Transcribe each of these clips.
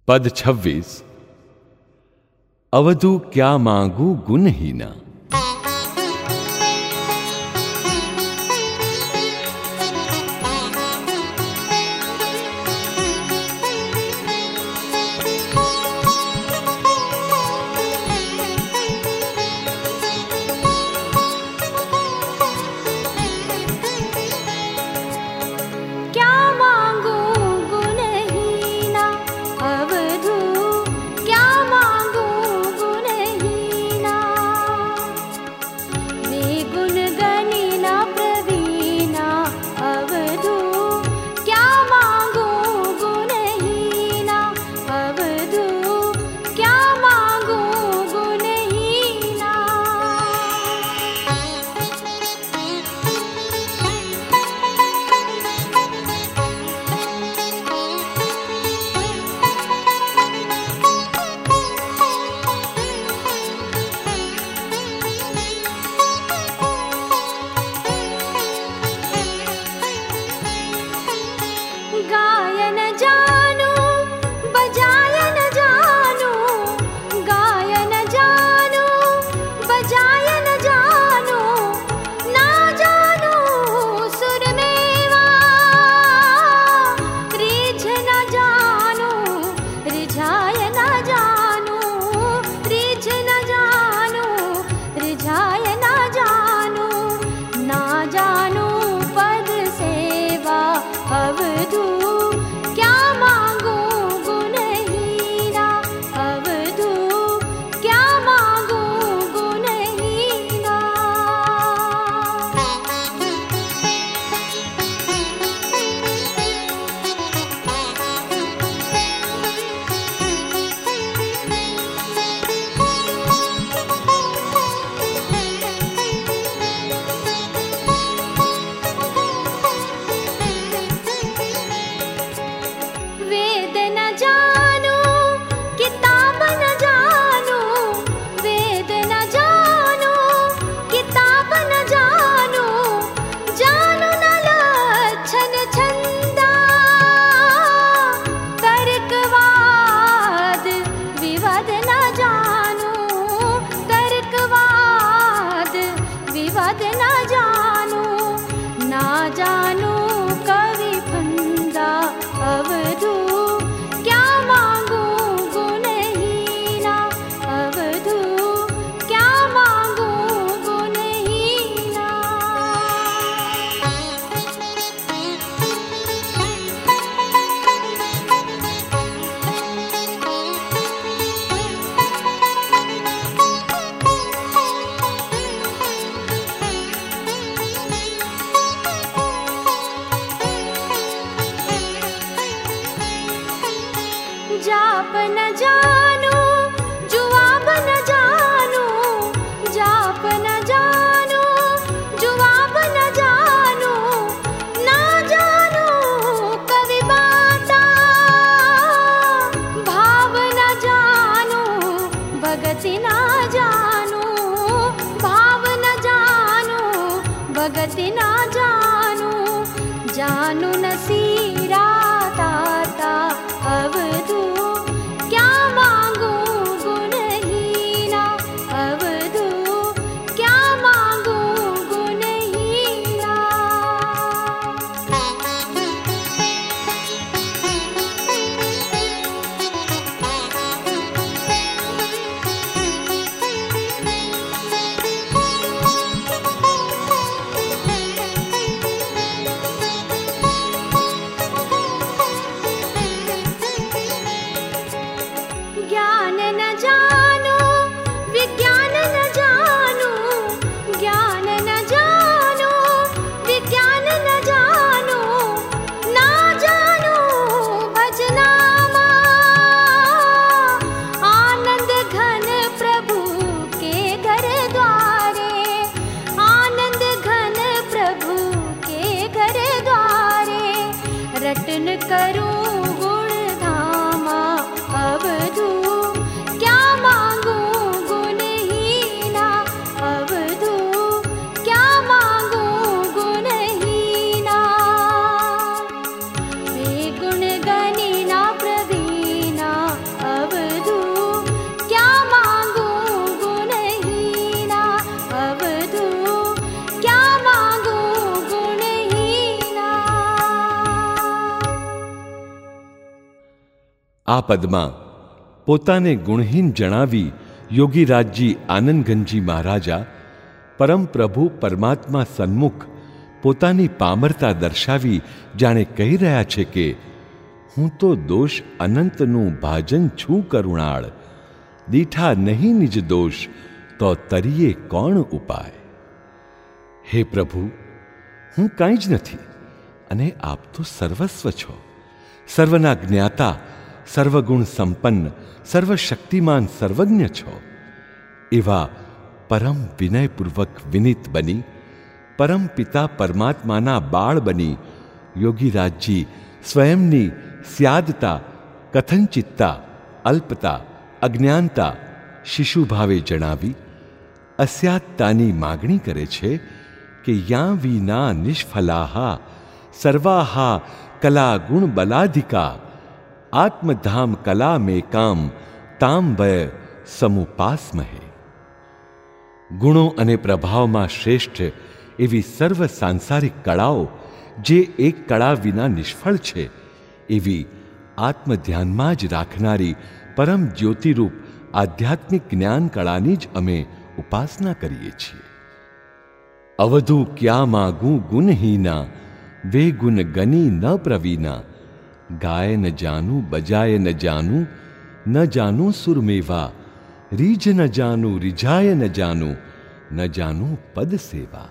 पद 26। अवधू क्या मांगू गुणहीना। जाप न जानू जुवाब न जानू, जाप न जानू जुवाब न जानू, ना जानू कवि बाता भाव न जानू, भगति न जानू भाव न जानू, भगति न जानू, जानू न सीरा ताता अवधू क्या આ પદમાં પોતાને ગુણહીન જણાવી યોગીરાજજી આનંદગંજી મહારાજા પરમ પ્રભુ પરમાત્મા સન્મુખ પોતાની પામરતા દર્શાવી જાણે કહી રહ્યા છે કે હું તો દોષ અનંતનું ભાજન છું કરુણાળ, દીઠા નહીં નિજ દોષ તો તરીએ કોણ ઉપાય. હે પ્રભુ, હું કાંઈ જ નથી અને આપ તો સર્વસ્વ છો, સર્વના જ્ઞાતા, સર્વગુણ સંપન્ન, સર્વશક્તિમાન, સર્વજ્ઞ છો. એવા પરમ વિનયપૂર્વક વિનિત બની પરમ પિતા પરમાત્માના બાળ બની યોગીરાજજી સ્વયંની સ્યાદતા, કથનચિત્તા, અલ્પતા, અજ્ઞાનતા શિશુભાવે જણાવી અસ્યાદતાની માગણી કરે છે કે યાં વિના નિષ્ફલાહા સર્વાહા કલા ગુણ બલાધિકા આત્મધામ કલા મેકામ તામ વય સમુપાસમહે. ગુણો અને પ્રભાવમાં શ્રેષ્ઠ એવી સર્વ સાંસારિક કળાઓ જે એક કળા વિના નિષ્ફળ છે, એવી આત્મધ્યાનમાં જ રાખનારી પરમ જ્યોતિરૂપ આધ્યાત્મિક જ્ઞાન કળાની જ અમે ઉપાસના કરીએ છીએ. અવધુ ક્યાં માગું ગુણહીના વે ગુણ ગની ન પ્રવીના ગાય ન જાનું બજાય ન જાનું ન જાનું સુરમેવા રીજ ન જાનું રીઝાય ન જાનું ન જાનું પદ સેવા.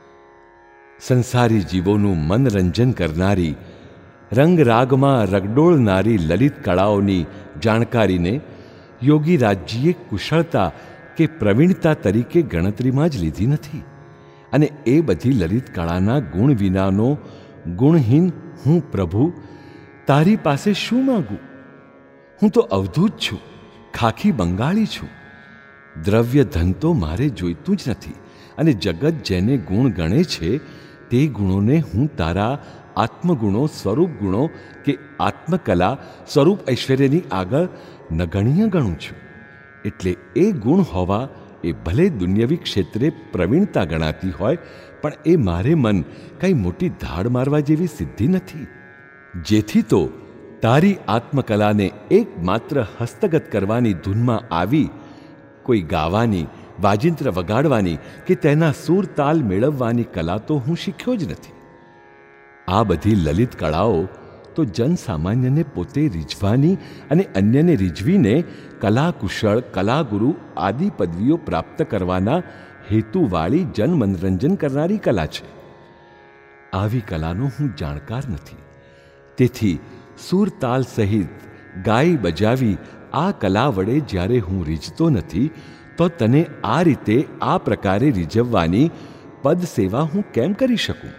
સંસારી જીવોનું મનરંજન કરનારી, રંગરાગમાં રગડોળનારી લલિત કળાઓની જાણકારીને યોગીરાજજીએ કુશળતા કે પ્રવીણતા તરીકે ગણતરીમાં જ લીધી નથી અને એ બધી લલિત કળાના ગુણ વિનાનો ગુણહીન હું પ્રભુ તારી પાસે શું માગું? હું તો અવધૂત છું, ખાખી બંગાળી છું. દ્રવ્ય ધન તો મારે જોઈતું જ નથી અને જગત જેને ગુણ ગણે છે તે ગુણોને હું તારા આત્મગુણો, સ્વરૂપ ગુણો કે આત્મકલા, સ્વરૂપ ઐશ્વર્યની આગળ નગણ્ય ગણું છું. એટલે એ ગુણ હોવા એ ભલે દુન્યવી ક્ષેત્રે પ્રવીણતા ગણાતી હોય, પણ એ મારે મન કંઈ મોટી ધાડ મારવા જેવી સિદ્ધિ નથી. જેથી તો તારી આત્મકલાને એકમાત્ર હસ્તગત કરવાની ધૂનમાં આવી કોઈ ગાવાની, વાજિંત્ર વગાડવાની કે તેના સૂર તાલ મેળવવાની કલા તો હું શીખ્યો જ નથી. આ બધી લલિત કળાઓ તો જનસામાન્યને પોતે રીઝવાની અને અન્યને રીઝવીને કલાકુશળ, કલાગુરુ આદિ પદવીઓ પ્રાપ્ત કરવાના હેતુવાળી જનમનોરંજન કરનારી કલા છે. આવી કલાનો હું જાણકાર નથી. તેથી સૂર તાલ સહિત ગાઈ બજાવી આ કલા વડે જ્યારે હું રીઝતો નથી, તો તને આ રીતે આ પ્રકારે રીઝવવાની પદ સેવા હું કેમ કરી શકું?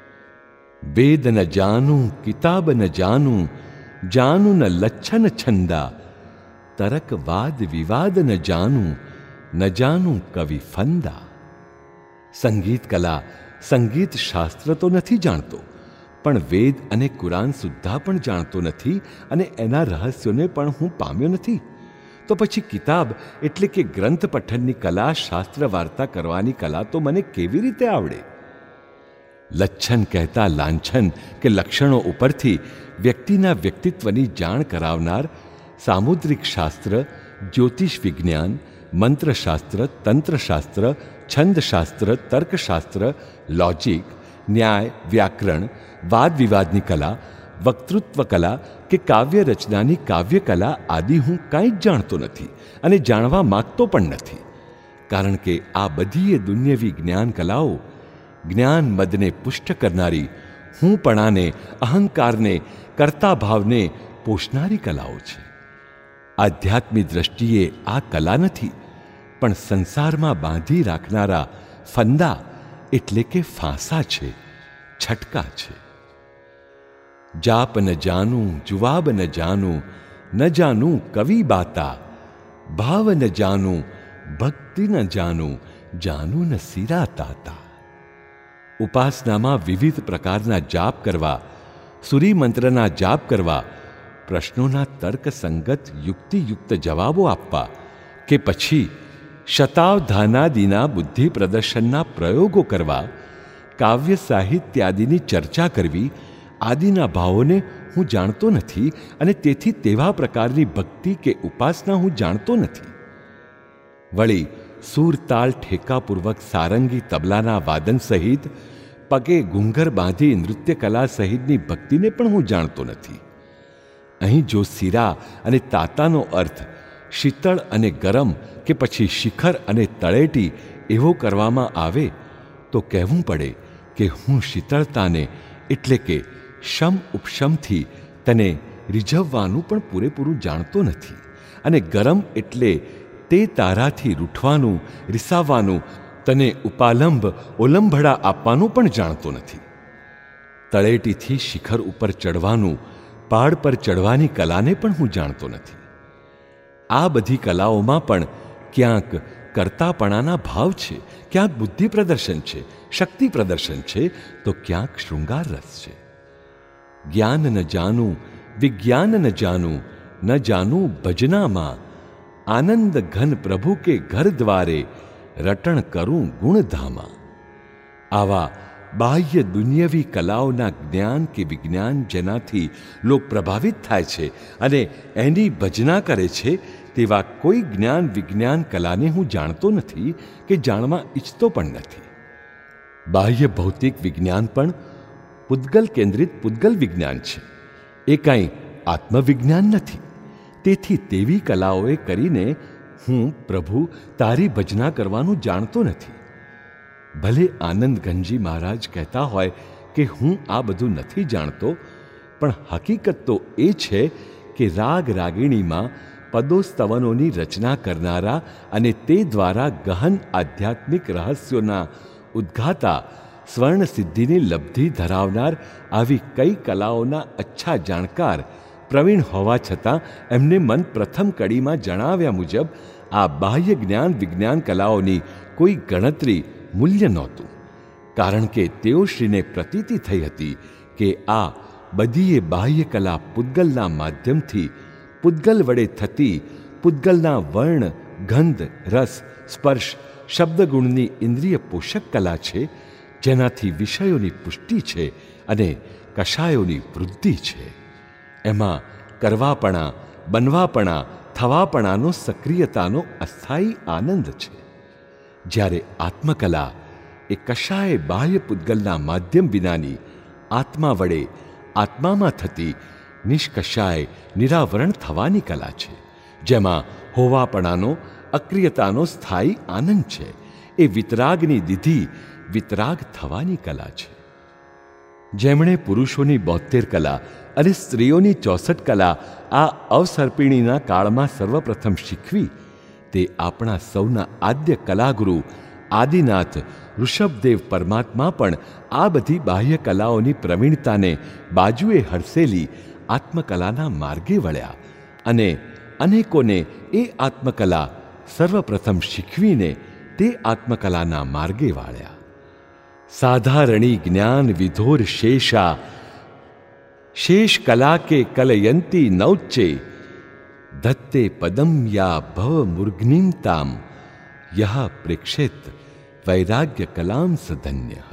વેદ ન જાનું, કિતાબ ન જાનું, જાનું ન લચ્છન છંદા, તરક વાદ વિવાદ ન જાનું, ન જાનું કવિ ફંદા. સંગીત કલા, સંગીત શાસ્ત્ર તો નથી જાણતો, પણ વેદ અને કુરાન સુદ્ધા પણ જાણતો નથી અને એના રહસ્યોને પણ હું પામ્યો નથી. તો પછી કિતાબ એટલે કે ગ્રંથ પઠનની કલા, શાસ્ત્ર વાર્તા કરવાની કલા તો મને કેવી રીતે આવડે? લચ્છન કહેતા લાંછન કે લક્ષણો ઉપરથી વ્યક્તિના વ્યક્તિત્વની જાણ કરાવનાર સામુદ્રિક શાસ્ત્ર, જ્યોતિષ વિજ્ઞાન, મંત્રશાસ્ત્ર, તંત્રશાસ્ત્ર, છંદશાસ્ત્ર, તર્કશાસ્ત્ર, લોજિક, ન્યાય, વ્યાકરણ, વાદ વિવાદની કલા, વક્તૃત્વ કલા કે કાવ્ય રચનાની કાવ્ય કલા આદિ હું કાંઈ જ જાણતો નથી અને જાણવા માગતો પણ નથી. કારણ કે આ બધી એ દુન્યવી જ્ઞાન કલાઓ જ્ઞાન મદને પુષ્ટ કરનારી, હુંપણાને, અહંકારને, કર્તા ભાવને પોષનારી કલાઓ છે. આધ્યાત્મિક દ્રષ્ટિએ આ કલા નથી, પણ સંસારમાં બાંધી રાખનારા ફંદા એટલે કે ફાંસા છે, છટકા છે. જાપ ન જાનું, જુવાબ ન જાનું, ન જાનું કવિ બાતા, ભાવ ન જાનું, ભક્તિ ન જાનું, જાનું ન સિરા તાતા. ઉપાસનામાં વિવિધ પ્રકારના જાપ કરવા, સૂરીમંત્રના જાપ કરવા, પ્રશ્નોના તર્કસંગત યુક્તિયુક્ત જવાબો આપવા કે પછી શતાવધાનાદિના બુદ્ધિ પ્રદર્શનના પ્રયોગો કરવા, કાવ્ય સાહિત્યાદિની ચર્ચા કરવી આદિના ભાવોને હું જાણતો નથી અને તેથી તેવા પ્રકારની ભક્તિ કે ઉપાસના હું જાણતો નથી. વળી સૂરતાલ ઠેકાપૂર્વક સારંગી તબલાના વાદન સહિત પગે ઘૂંઘર બાંધી નૃત્ય કલા સહિતની ભક્તિને પણ હું જાણતો નથી. અહીં જો શિરા અને તાતાનો અર્થ શીતળ અને ગરમ કે પછી શિખર અને તળેટી એવો કરવામાં આવે તો કહેવું પડે કે હું શીતળતાને એટલે કે શમ ઉપશમથી તને રીઝવવાનું પણ પૂરેપૂરું જાણતો નથી અને ગરમ એટલે તે તારાથી રૂઠવાનું રિસાવવાનું તને ઉપાલંબ ઓલંભડા આપવાનું પણ જાણતો નથી. તળેટીથી શિખર ઉપર ચડવાનું પહાડ પર ચડવાની કલાને પણ હું જાણતો નથી. આ બધી કલાઓમાં પણ ક્યાંક કર્તાપણાના ભાવ છે, ક્યાંક બુદ્ધિ પ્રદર્શન છે, શક્તિ પ્રદર્શન છે, તો ક્યાંક શૃંગાર રસ છે. જ્ઞાન ન જાનું વિજ્ઞાન ન જાનું ન જાનું ભજનામાં આનંદ ઘન પ્રભુ કે ઘર દ્વારે રટણ કરું ગુણધામા. આવા બાહ્ય દુનિયાવી કલાઓના જ્ઞાન કે વિજ્ઞાન જેનાથી લોક પ્રભાવિત થાય છે અને એની ભજના કરે છે તેવા કોઈ જ્ઞાન વિજ્ઞાન કલાને હું જાણતો નથી કે જાણવા ઈચ્છતો પણ નથી. બાહ્ય ભૌતિક વિજ્ઞાન પણ પૂતગલ કેન્દ્રિત પૂતગલ વિજ્ઞાન છે, એ કાંઈ આત્મવિજ્ઞાન નથી. તેથી તેવી કલાઓએ કરીને હું પ્રભુ તારી ભજના કરવાનું જાણતો નથી. ભલે આનંદગંજી મહારાજ કહેતા હોય કે હું આ બધું નથી જાણતો, પણ હકીકત તો એ છે કે રાગ રાગિણીમાં પદોસ્તવનોની રચના કરનારા અને તે દ્વારા ગહન આધ્યાત્મિક રહસ્યોના ઉદ્ઘાતા સ્વર્ણ સિદ્ધિની લબ્ધિ ધરાવનાર આવી કઈ કલાઓના અચ્છા જાણકાર પ્રવીણ હોવા છતાં એમને મન પ્રથમ કડીમાં જણાવ્યા મુજબ આ બાહ્ય જ્ઞાન વિજ્ઞાન કલાઓની કોઈ ગણતરી મૂલ્ય નહોતું. કારણ કે તેઓ શ્રીને પ્રતીતિ થઈ હતી કે આ બધીએ બાહ્ય કલા પૂતગલના માધ્યમથી પૂતગલ વડે થતી પૂતગલના વર્ણ ગંધ રસ સ્પર્શ શબ્દગુણની ઇન્દ્રિય પોષક કલા છે, જેનાથી વિષયોની પુષ્ટિ છે અને કષાયોની વૃદ્ધિ છે. એમાં કરવાપણા બનવાપણા થવાપણાનો સક્રિયતાનો અસ્થાયી આનંદ છે. જ્યારે આત્મકલા એ કશાય બાહ્ય પૂતગલના માધ્યમ વિનાની આત્મા વડે આત્મામાં થતી નિષ્કશાય નિરાવરણ થવાની કલા છે, જેમાં હોવાપણાનો અક્રિયતાનો સ્થાયી આનંદ છે. એ વિતરાગની દીધી વિતરાગ થવાની કલા છે. જેમણે પુરુષોની 72 કલા અને સ્ત્રીઓની 64 કલા આ અવસર્પિણીના કાળમાં સર્વપ્રથમ શીખવી, તે આપણા સૌના આદ્ય કલાગુરુ આદિનાથ ઋષભદેવ પરમાત્મા પણ આ બધી બાહ્ય કલાઓની પ્રવીણતાને બાજુએ હડસેલી આત્મકલાના માર્ગે વળ્યા અને અનેકોને એ આત્મકલા સર્વપ્રથમ શીખવીને તે આત્મકલાના માર્ગે વાળ્યા. સાધારણી જ્ઞાન વિધોર શેષા શેષ કલા કે કલયંતી નૌચ્ચે દત્તે પદમ યા ભવ મૂર્ઘ્નિમતામ યહ પ્રેક્ષેત વૈરાગ્ય કલામ સધન્ય.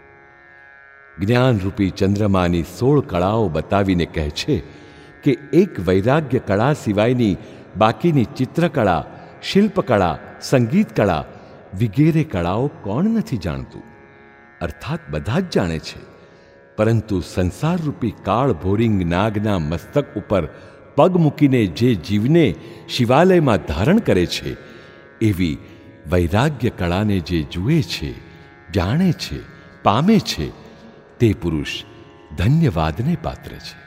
જ્ઞાનરૂપી ચંદ્રમાની 16 કળાઓ બતાવીને કહે છે કે એક વૈરાગ્ય કળા સિવાયની બાકીની ચિત્રકળા શિલ્પકળા સંગીત કળા વગેરે કળાઓ કોણ નથી જાણતું? અર્થાત બધા જ જાણે છે, પરંતુ સંસારરૂપી કાળ ભોરિંગ નાગના મસ્તક ઉપર પગ મૂકીને જે જીવને શિવાલયમાં ધારણ કરે છે, એવી વૈરાગ્ય કળાને જે જુએ છે, જાણે છે, પામે છે, તે પુરુષ ધન્યવાદને પાત્ર છે.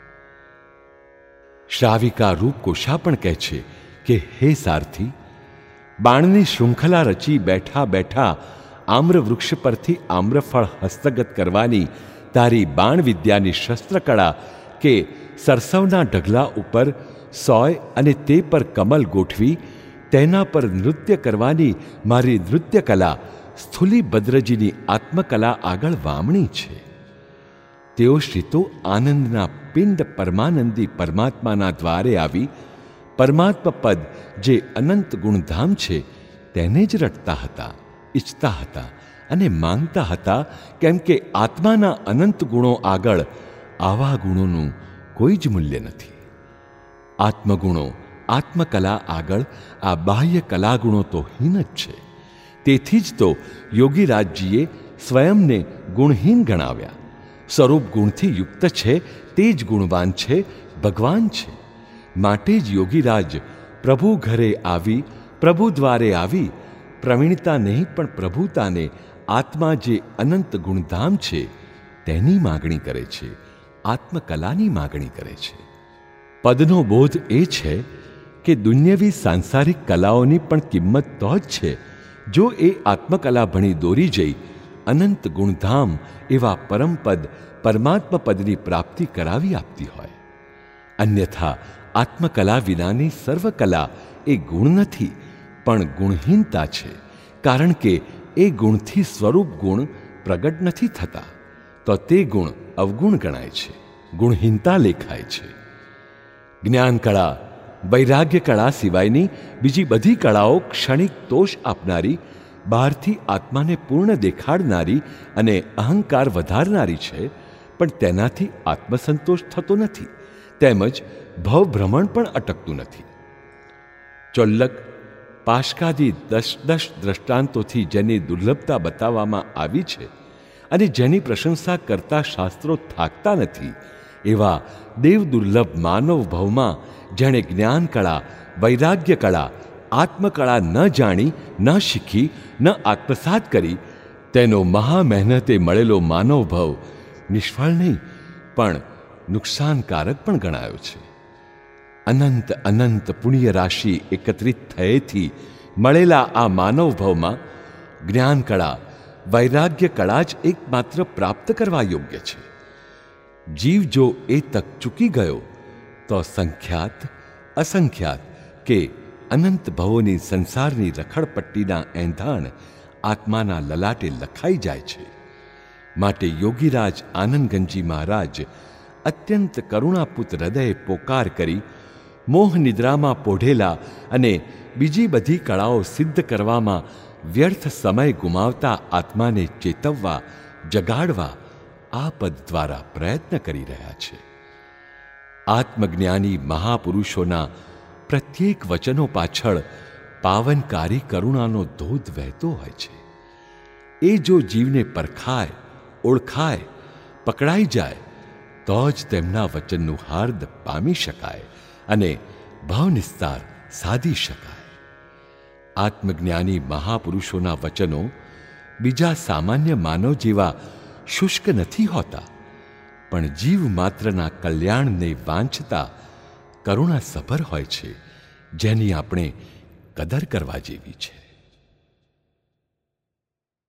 શ્રાવિકા રૂપકોશા પણ કહે છે કે હે સારથી, બાણની શૃંખલા રચી બેઠા બેઠા આમ્રવૃક્ષ પરથી આમ્રફળ હસ્તગત કરવાની તારી બાણ વિદ્યાની શસ્ત્રકળા કે સરસવના ઢગલા ઉપર સોય અને તે પર કમલ ગોઠવી તેના પર નૃત્ય કરવાની મારી નૃત્યકલા સ્થુલી ભદ્રજીની આત્મકલા આગળ વામણી છે. તેઓ શ્રી તો આનંદના પિંડ પરમાનંદી પરમાત્માના દ્વારે આવી પરમાત્મા પદ જે અનંત ગુણધામ છે તેને જ રટતા હતા, ઈચ્છતા હતા અને માંગતા હતા, કેમ કે આત્માના અનંત ગુણો આગળ આવા ગુણોનું કોઈ જ મૂલ્ય નથી. આત્મગુણો, આત્મકલા આગળ આ બાહ્ય કલાગુણો તો હીન જ છે. તેથી જ તો યોગીરાજજીએ સ્વયંને ગુણહીન ગણાવ્યા. સ્વરૂપ ગુણથી યુક્ત છે, તે જ ગુણવાન છે, ભગવાન છે. માટે જ યોગીરાજ પ્રભુ ઘરે આવી, પ્રભુ દ્વારે આવી પ્રવીણતા નહીં પણ પ્રભુતાને, આત્મા જે અનંત ગુણધામ છે તેની માગણી કરે છે, આત્મકલાની માગણી કરે છે. પદનો બોધ એ છે કે દુન્યવી સાંસારિક કલાઓની પણ કિંમત તો જ છે જો એ આત્મકલા ભણી દોરી જઈ અનંત ગુણધામ એવા પરમપદ, પરમાત્મ પદની પ્રાપ્તિ કરાવી આપતી હોય. અન્યથા આત્મકલા વિનાની સર્વકલા એ ગુણ નથી પણ ગુણહીનતા છે. કારણ કે એ ગુણથી સ્વરૂપ ગુણ પ્રગટ નથી થતા, તો તે ગુણ અવગુણ ગણાય છે, ગુણહીનતા લેખાય છે. જ્ઞાન કળા, વૈરાગ્ય કળા સિવાયની બીજી બધી કળાઓ ક્ષણિક તોષ આપનારી, બહારથી આત્માને પૂર્ણ દેખાડનારી અને અહંકાર વધારનારી છે, પણ તેનાથી આત્મસંતોષ થતો નથી, તેમજ ભવભ્રમણ પણ અટકતું નથી. ચોલ્લક, પાશકાદી 10 દ્રષ્ટાંતોથી જેની દુર્લભતા બતાવવામાં આવી છે અને જેની પ્રશંસા કરતા શાસ્ત્રો થાકતા નથી, એવા દેવ દુર્લભ માનવ ભવમાં જેણે જ્ઞાન કળા, વૈરાગ્ય કળા, આત્મકળા ન જાણી, ન શીખી, ન આત્મસાત કરી, તેનો મહા મહેનતે મળેલો માનવ ભવ નિષ્ફળ નહીં પણ નુકસાનકારક પણ ગણાયો છે. અનંત અનંત પુણ્ય રાશિ એકત્રિત થયેથી મળેલા આ માનવ ભવમાં જ્ઞાન કળા, વૈરાગ્ય કળા જ એકમાત્ર પ્રાપ્ત કરવા યોગ્ય છે. જીવ જો એ તક ચૂકી ગયો તો સંખ્યાત, અસંખ્યાત કે અનંત ભવોની સંસારની રખડપટ્ટીના એંધાણ આત્માના લલાટે લખાઈ જાય છે. માટે યોગીરાજ આનંદગંજી મહારાજ અત્યંત કરુણાપૂત હૃદયે પોકાર કરી મોહ નિદ્રામાં પોઢેલા અને બીજી બધી કળાઓ સિદ્ધ કરવામાં વ્યર્થ સમય ગુમાવતા આત્માને ચેતવવા, જગાડવા આ પદ દ્વારા પ્રયત્ન કરી રહ્યા છે. આત્મજ્ઞાની મહાપુરુષોના પ્રત્યેક વચનો પાછળ પાવનકારી કરુણાનો ધોધ વહેતો હોય છે. એ જો જીવને પરખાય, ઓળખાય, પકડાઈ જાય તો જ તેમના વચનનું હાર્દ પામી શકાય અને ભાવનિસ્તાર સાધી શકાય. આત્મજ્ઞાની મહાપુરુષોના વચનો બીજા સામાન્ય માનવ જેવા શુષ્ક નથી હોતા, પણ જીવ માત્રના કલ્યાણને વાંછતા કરુણાસભર હોય છે, જેની આપણે કદર કરવા જેવી છે.